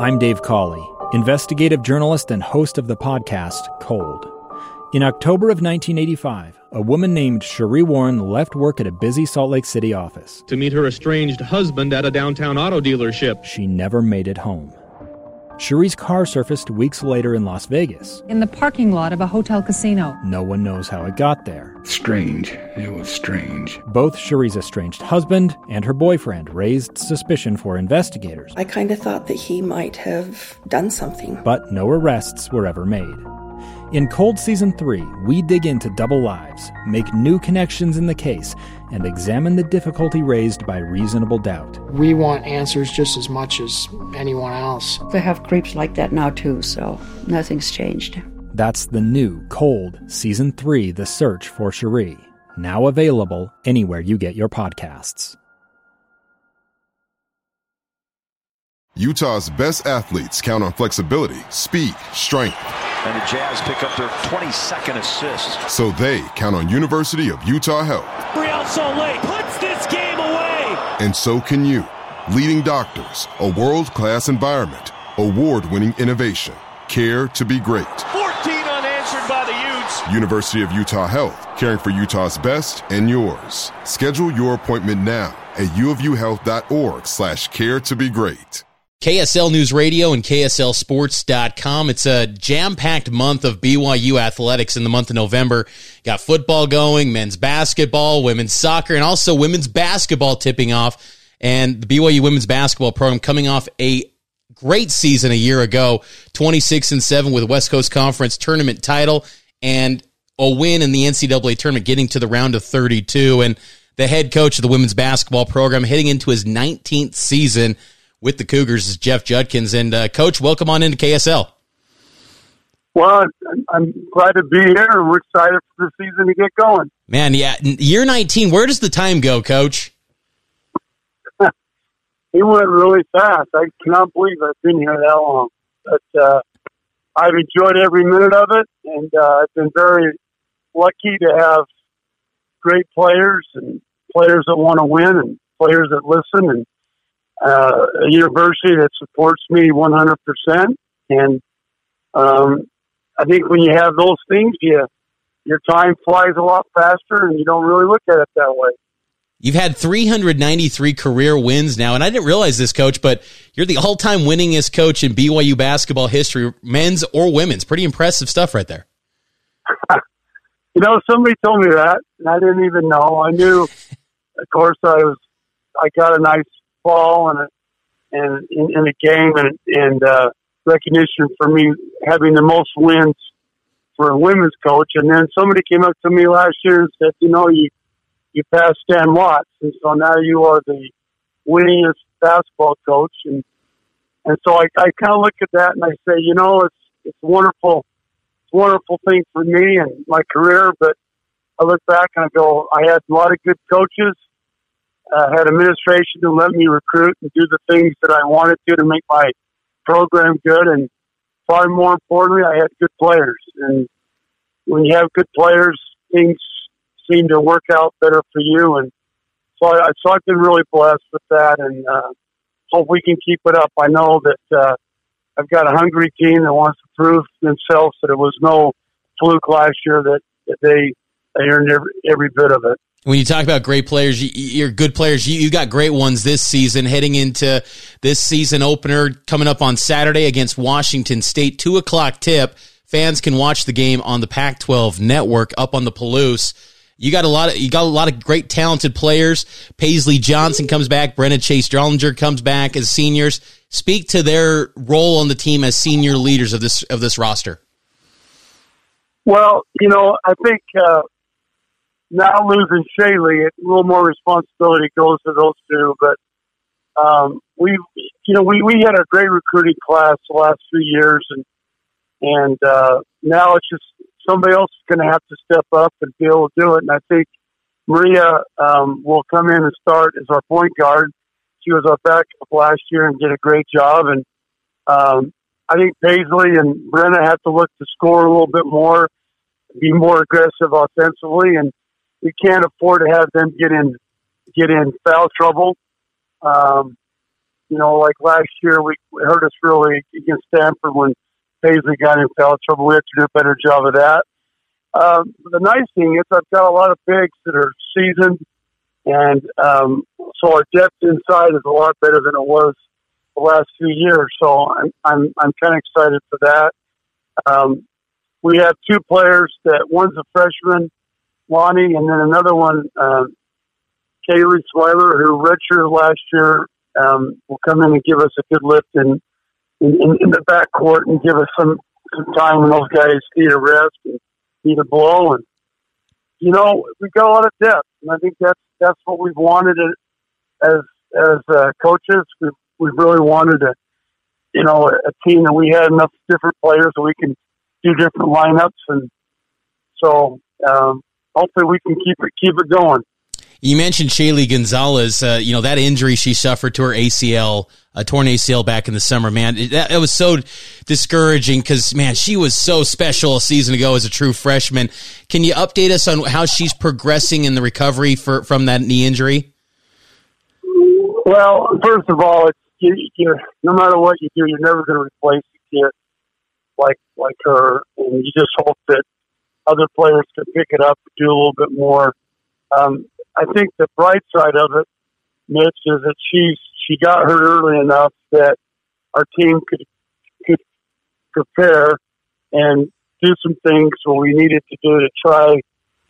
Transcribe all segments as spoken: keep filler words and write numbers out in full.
I'm Dave Cawley, investigative journalist and host of the podcast Cold. In October of nineteen eighty-five, a woman named Sheree Warren left work at a busy Salt Lake City office to meet her estranged husband at a downtown auto dealership. She never made it home. Sheree's car surfaced weeks later in Las Vegas. In the parking lot of a hotel casino. No one knows how it got there. Strange. It was strange. Both Sheree's estranged husband and her boyfriend raised suspicion for investigators. I kind of thought that he might have done something. But no arrests were ever made. In Cold Season three, we dig into double lives, make new connections in the case, and examine the difficulty raised by reasonable doubt. We want answers just as much as anyone else. They have creeps like that now too, so nothing's changed. That's the new Cold Season three, The Search for Sheree, now available anywhere you get your podcasts. Utah's best athletes count on flexibility, speed, strength. And the Jazz pick up their twenty-second assist. So they count on University of Utah Health. Real Salt Lake puts this game away. And so can you. Leading doctors, a world-class environment, award-winning innovation, care to be great. fourteen unanswered by the Utes. University of Utah Health, caring for Utah's best and yours. Schedule your appointment now at uofuhealth.org slash care to be great. K S L News Radio and K S L Sports dot com. It's a jam-packed month of B Y U athletics in the month of November. Got football going, men's basketball, women's soccer, and also women's basketball tipping off. And the B Y U women's basketball program coming off a great season a year ago, twenty-six and seven with West Coast Conference tournament title and a win in the N C double A tournament, getting to the round of thirty-two. And the head coach of the women's basketball program heading into his nineteenth season with the Cougars is Jeff Judkins. And, uh, Coach, welcome on into K S L. Well, I'm glad to be here, and we're excited for the season to get going. Man, yeah, year nineteen, where does the time go, Coach? It went really fast. I cannot believe I've been here that long. But uh, I've enjoyed every minute of it, and uh, I've been very lucky to have great players and players that want to win and players that listen and Uh, a university that supports me one hundred percent. And um, I think when you have those things, you, your time flies a lot faster and you don't really look at it that way. You've had three hundred ninety-three career wins now, and I didn't realize this, Coach, but you're the all-time winningest coach in B Y U basketball history, men's or women's. Pretty impressive stuff right there. You know, somebody told me that, and I didn't even know. I knew, of course, I was. I got a nice fall and a, and in, in a game and and uh, recognition for me having the most wins for a women's coach. And then somebody came up to me last year and said, you know, you you passed Stan Watts, and so now you are the winningest basketball coach. And and so I, I kind of look at that and I say, you know, it's it's wonderful, it's a wonderful thing for me and my career. But I look back and I go, I had a lot of good coaches. I uh, had administration to let me recruit and do the things that I wanted to to make my program good. And far more importantly, I had good players. And when you have good players, things seem to work out better for you. And so, I, so I've been really blessed with that, and uh, hope we can keep it up. I know that uh, I've got a hungry team that wants to prove themselves that it was no fluke last year, that, that they, they earned every, every bit of it. When you talk about great players, you're good players. You, you got great ones this season, heading into this season opener coming up on Saturday against Washington State. Two o'clock tip. Fans can watch the game on the Pac twelve network up on the Palouse. You got a lot of you got a lot of great talented players. Paisley Johnson comes back. Brenna Chase Drollinger comes back as seniors. Speak to their role on the team as senior leaders of this of this roster. Well, you know, I think. Uh, Now losing Shaylee, a little more responsibility goes to those two. But um, we, you know, we, we had a great recruiting class the last few years, and and uh, now it's just somebody else is going to have to step up and be able to do it. And I think Maria um, will come in and start as our point guard. She was our backup last year and did a great job. And um, I think Paisley and Brenna have to look to score a little bit more, be more aggressive offensively, and we can't afford to have them get in get in foul trouble. Um, You know, like last year, we it hurt us really against Stanford when Paisley got in foul trouble. We have to do a better job of that. Um, the nice thing is I've got a lot of bigs that are seasoned, and um, so our depth inside is a lot better than it was the last few years. So I'm I'm, I'm kind of excited for that. Um, we have two players that one's a freshman, Lonnie, and then another one, um, Kaylee Swiler, who redshirted last year, um, will come in and give us a good lift in in, in the backcourt and give us some, some time when those guys need a rest and need a blow. And you know, we've got a lot of depth, and I think that's that's what we've wanted as as uh, coaches. We've we've really wanted a you know a, a team that we had enough different players that we can do different lineups, and so um, hopefully we can keep it keep it going. You mentioned Shaylee Gonzalez, uh, you know, that injury she suffered to her A C L, a torn A C L back in the summer, man. That, that was so discouraging because, man, she was so special a season ago as a true freshman. Can you update us on how she's progressing in the recovery for, from that knee injury? Well, first of all, it's, you, you, no matter what you do, you're never going to replace a kid like, like her, and you just hope that other players can pick it up and do a little bit more. Um, I think the bright side of it, Mitch, is that she she got hurt early enough that our team could could prepare and do some things what we needed to do to try,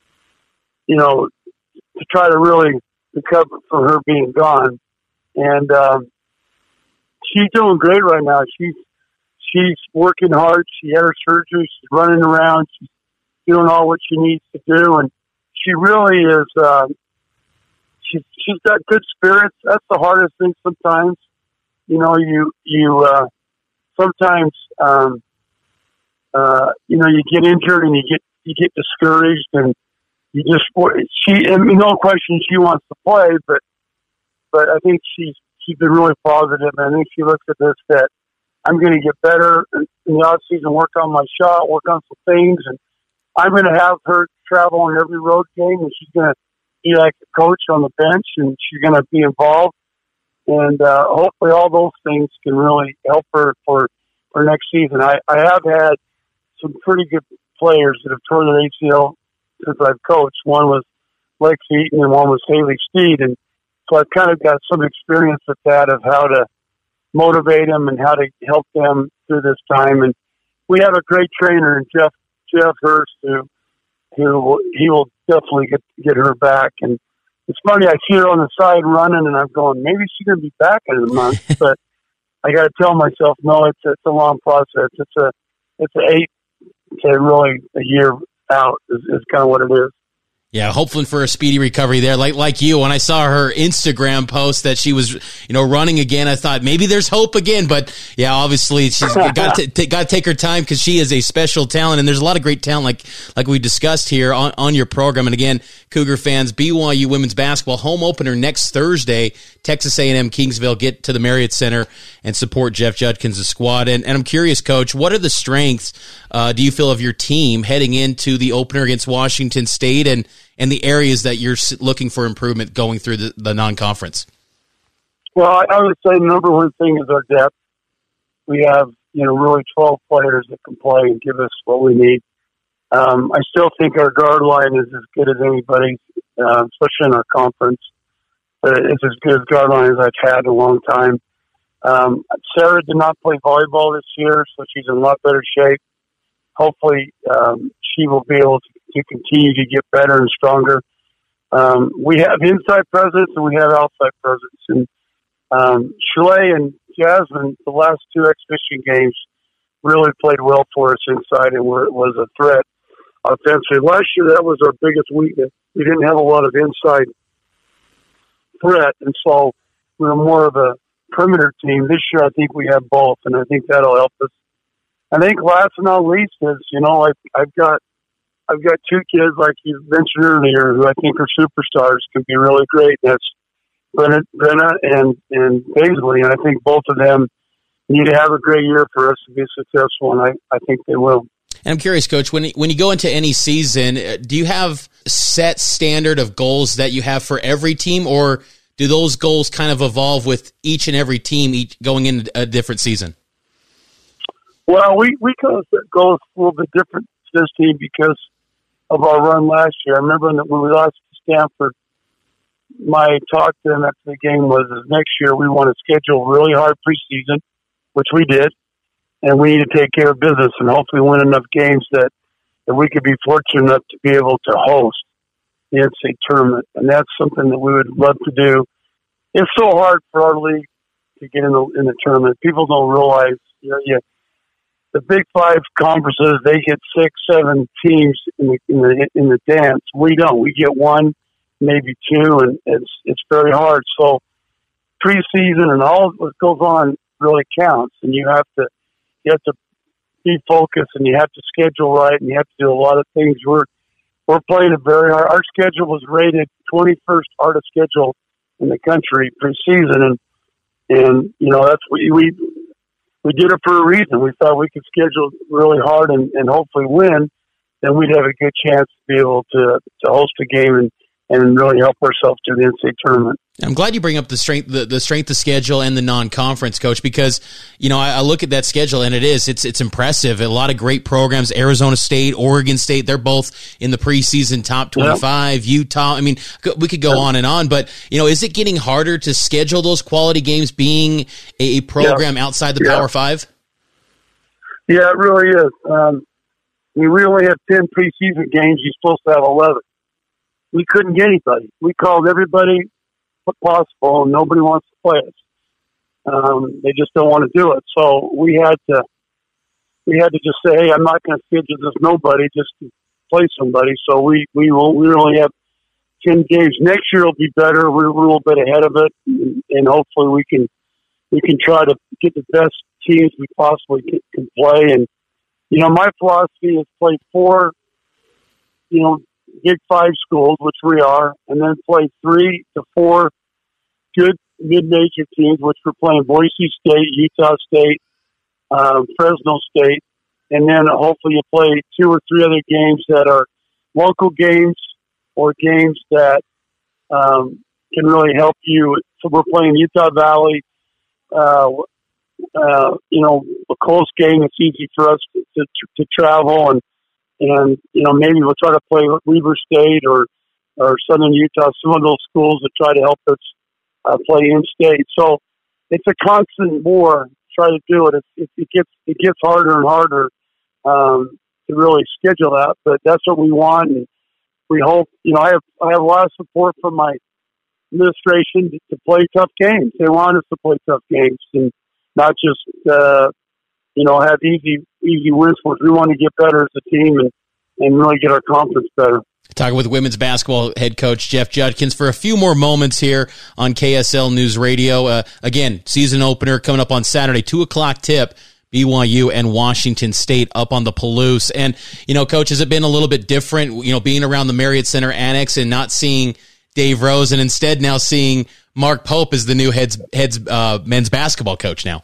you know, to try to really recover from her being gone. And um, she's doing great right now. She's she's working hard. She had her surgery. She's running around. She's doing all what she needs to do, and she really is. Uh, she's she's got good spirits. That's the hardest thing sometimes. You know, you you uh, sometimes um, uh, you know you get injured and you get you get discouraged, and you just she. I mean, no question, she wants to play, but but I think she's she's been really positive, and I think she looks at this that I'm going to get better in the off season, work on my shot, work on some things, and I'm going to have her travel on every road game, and she's going to be like a coach on the bench, and she's going to be involved. And uh, hopefully all those things can really help her for, for next season. I, I have had some pretty good players that have torn their A C L since I've coached. One was Lexi Eaton and one was Haley Steed. And so I've kind of got some experience with that of how to motivate them and how to help them through this time. And we have a great trainer in Jeff Jeff Hurst, who, who he will definitely get get her back. And it's funny, I see her on the side running, and I'm going, maybe she's going to be back in a month. But I got to tell myself, no, it's it's a long process. It's a it's a eight to really a year out is, is kind of what it is. Yeah, hoping for a speedy recovery there. Like like you, when I saw her Instagram post that she was, you know, running again, I thought maybe there's hope again. But yeah, obviously she's got to t- got to take her time because she is a special talent, and there's a lot of great talent, like like we discussed here on, on your program. And again, Cougar fans, B Y U women's basketball home opener next Thursday. Texas A and M Kingsville, get to the Marriott Center and support Jeff Judkins' squad. And, and I'm curious, Coach, what are the strengths uh, do you feel of your team heading into the opener against Washington State, and and the areas that you're looking for improvement going through the, the non-conference? Well, I, I would say the number one thing is our depth. We have, you know, really twelve players that can play and give us what we need. Um, I still think our guard line is as good as anybody's, uh, especially in our conference. Uh, it's as good as guard line as I've had in a long time. Um, Sarah did not play volleyball this year, so she's in a lot better shape. Hopefully, um, she will be able to, to continue to get better and stronger. Um, we have inside presence and we have outside presence. And um, Shirley and Jasmine, the last two exhibition games, really played well for us inside and were, was a threat offensively. Last year, that was our biggest weakness. We didn't have a lot of inside threat, and so we were more of a perimeter team. This year, I think we have both, and I think that'll help us. I think last but not least is, you know, I've, I've got I've got two kids, like you mentioned earlier, who I think are superstars, can be really great. That's Brenna, Brenna and, and Paisley, and I think both of them need to have a great year for us to be successful, and I, I think they will. And I'm curious, Coach, when when you go into any season, do you have set standard of goals that you have for every team, or do those goals kind of evolve with each and every team each going into a different season? Well, we, we kind of go a little bit different this team because of our run last year. I remember when we lost to Stanford, my talk to them after the game was next year we want to schedule really hard preseason, which we did, and we need to take care of business and hopefully win enough games that, that we could be fortunate enough to be able to host the N C A A tournament. And that's something that we would love to do. It's so hard for our league to get in the, in the tournament. People don't realize, you know, you, the Big Five conferences, they get six, seven teams in the, in the, in the dance. We don't. We get one, maybe two, and it's, it's very hard. So preseason and all what goes on really counts, and you have to, you have to be focused, and you have to schedule right, and you have to do a lot of things. We're, we're playing a very hard, our schedule was rated twenty-first hardest schedule in the country preseason, and, and, you know, that's, we, we, we did it for a reason. We thought we could schedule really hard and, and hopefully win, then we'd have a good chance to be able to, to host a game and, and really help ourselves to the N C A A tournament. I'm glad you bring up the strength, the, the strength of schedule and the non-conference, Coach, because, you know, I, I look at that schedule and it is, it's, it's impressive. A lot of great programs, Arizona State, Oregon State, they're both in the preseason top twenty-five, yeah. Utah. I mean, we could go yeah. on and on, but, you know, is it getting harder to schedule those quality games being a, a program yeah. outside the yeah. Power Five? Yeah, it really is. Um, we only have ten preseason games. You're supposed to have eleven. We couldn't get anybody. We called everybody possible, and nobody wants to play us. Um, they just don't want to do it. So we had to, we had to just say, "Hey, I'm not going to schedule this nobody just to play somebody." So we we will we only have ten games. Next year will be better. We're a little bit ahead of it, and, and hopefully we can we can try to get the best teams we possibly can, can play. And you know, my philosophy is play four, you know, Big Five schools, which we are, and then play three to four good mid-major teams, which we're playing Boise State, Utah State, um, Fresno State, and then hopefully you play two or three other games that are local games or games that um, can really help you. So we're playing Utah Valley, uh, uh, you know, a close game. It's easy for us to, to, to travel and And, you know, maybe we'll try to play Weber State or, or Southern Utah, some of those schools that try to help us uh, play in-state. So it's a constant war to try to do it. It, it, it gets it gets harder and harder um, to really schedule that, but that's what we want. And we hope, you know, I have I have a lot of support from my administration to, to play tough games. They want us to play tough games and not just uh, – you know, have easy easy wins for us. We want to get better as a team and, and really get our confidence better. Talking with women's basketball head coach Jeff Judkins for a few more moments here on K S L News Radio. Uh, again, season opener coming up on Saturday, two o'clock tip, B Y U and Washington State up on the Palouse. And, you know, Coach, has it been a little bit different, you know, being around the Marriott Center Annex and not seeing Dave Rose and instead now seeing Mark Pope as the new heads, heads uh, men's basketball coach now?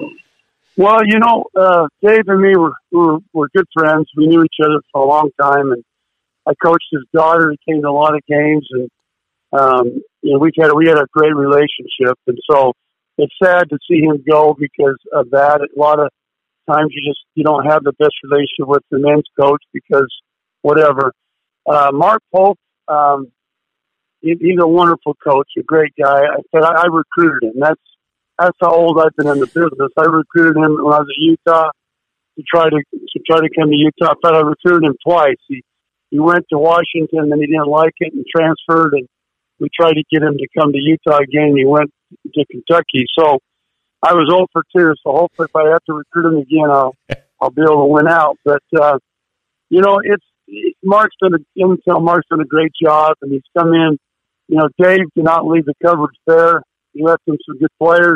Well, you know, uh, Dave and me were, were were good friends. We knew each other for a long time, and I coached his daughter. He came to a lot of games, and um, you know, we had we had a great relationship. And so it's sad to see him go because of that. A lot of times you just you don't have the best relationship with the men's coach because whatever. Uh, Mark Pope, um, he, he's a wonderful coach, a great guy. I said I, I recruited him. That's That's how old I've been in the business. I recruited him when I was at Utah to try to to try to come to Utah. In fact, I recruited him twice. He he went to Washington, and he didn't like it and transferred. And we tried to get him to come to Utah again. He went to Kentucky. So I was zero for two. So hopefully, if I have to recruit him again, I'll I'll be able to win out. But uh, you know, it's Mark's done a Intel. Mark's done a great job, and he's come in. You know, Dave did not leave the cupboards bare. He left them some good players.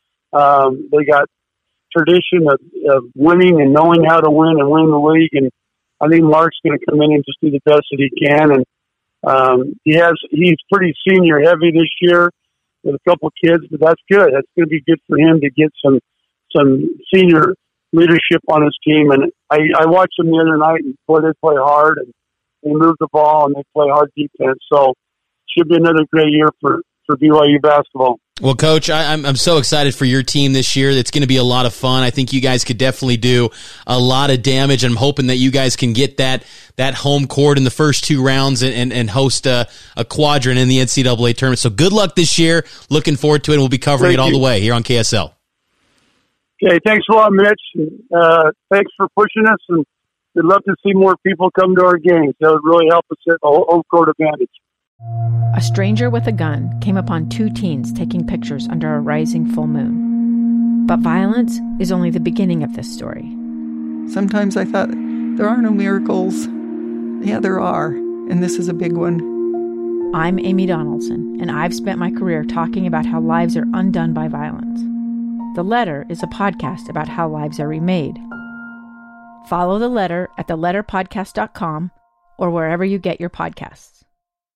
Um, they got tradition of, of winning and knowing how to win and win the league. And I think Mark's going to come in and just do the best that he can. And um, he has he's pretty senior heavy this year with a couple of kids, but that's good. That's going to be good for him to get some some senior leadership on his team. And I, I watched them the other night, and boy, they play hard and they move the ball and they play hard defense. So should be another great year for. for B Y U basketball. Well, Coach, I, I'm I'm so excited for your team this year. It's going to be a lot of fun. I think you guys could definitely do a lot of damage. I'm hoping that you guys can get that that home court in the first two rounds and, and, and host a, a quadrant in the N C double A tournament. So good luck this year. Looking forward to it, and we'll be covering Thank it all you. the way here on K S L. Okay, thanks a lot, Mitch. Uh, thanks for pushing us, and we'd love to see more people come to our games. That would really help us at a home court advantage. A stranger with a gun came upon two teens taking pictures under a rising full moon. But violence is only the beginning of this story. Sometimes I thought, there are no miracles. Yeah, there are, and this is a big one. I'm Amy Donaldson, and I've spent my career talking about how lives are undone by violence. The Letter is a podcast about how lives are remade. Follow The Letter at the letter podcast dot com or wherever you get your podcasts.